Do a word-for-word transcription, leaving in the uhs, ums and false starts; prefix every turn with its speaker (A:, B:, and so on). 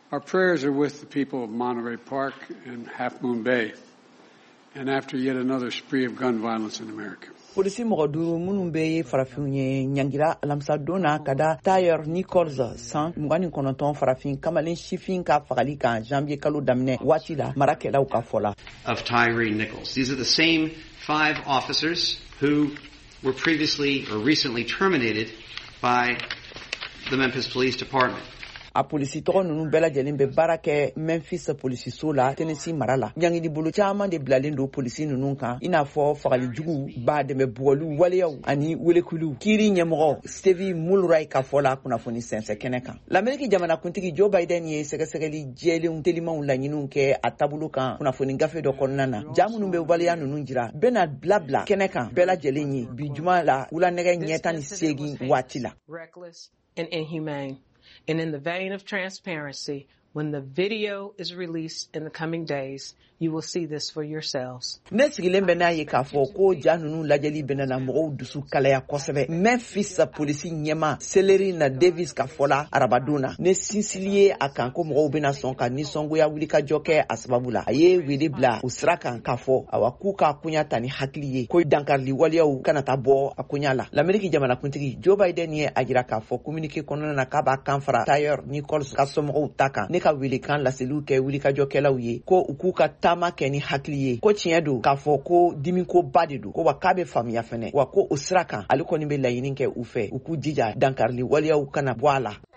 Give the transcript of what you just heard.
A: Our prayers are with the people of Monterey Park and Half Moon Bay, and after yet another spree of gun violence in America.
B: Polisi Mogaduru Munumbe Farafinye Nyangira Lamsadona Kada Tayer Nichols San Mwani Konoton Farafin Kamalin Shifin Ka Fagalika Jambi Kalu Damne Watila Marakela Ukafola
C: of Tyree Nichols. These are the same five officers who were previously or recently terminated by the Memphis Police Department.
B: A polisi tɔgɔ ninnu bɛɛ lajɛlen bɛ baara kɛ Memphis polisi so la Tennessee mara la. Ɲangini bolo caman de bilalen don polisi ninnu kan i n'a fɔ fagalijugu ba dɛmɛ bugɔliw waleyaw ani welekuliw. Kiiri ɲɛmɔgɔ Stevie Mulroy ka fɔ la kunnafoni sɛnsɛ kɛnɛ kan. L'Amérique jamanakuntigi Joe Biden ye sɛgɛsɛgɛli jɛlenw telimanw laɲiniw kɛ a taabolo kan kunnafoni gafe dɔ kɔnɔna na. Ja minnu bɛ waleya ninnu jira bɛna bilabila kɛnɛ kan bɛɛ lajɛlen ye bi juma la wulanɛgɛ ɲɛ tan ni seegin waati la.
D: Reckless and inhumane. And in the vein of transparency, when the video is released in the coming days, you will see this for yourselves.
B: Ne sigilen bɛ n'a ye k'a fɔ ko ja ninnu lajɛli bɛna na mɔgɔw dusu kalaya kosɛbɛ. Memphis polisi ɲɛma Seleri na Davis ka fɔ la arabadon na. Ne sinsili ye a kan ko mɔgɔw bɛna sɔn ka nisɔngoya wulikajɔ kɛ a sababu la. A ye wele bila u sira kan k'a fɔ awa k'u ka koɲa ta ni hakili ye ko dankarili waleyaw kana taa bɔ a koɲa la. L'Amérique jamanakuntigi Joe Biden ye a jira k'a fɔ communiqué kɔnɔna na k'a b'a kan fara Tayer Nichols ka somɔgɔw ta kan. Ne ka wele kan laseliw kɛ wulikajɔkɛlaw ye ko u k'u ka taama kɛ ni hakili ye ko tiɲɛ don k'a fɔ ko dimiko ba de don ko wa k'a bɛ faamuya fɛnɛ wa ko o sira kan ale kɔni bɛ laɲini kɛ u fɛ u k'u jija dankarili waleyaw kana bɔ a la.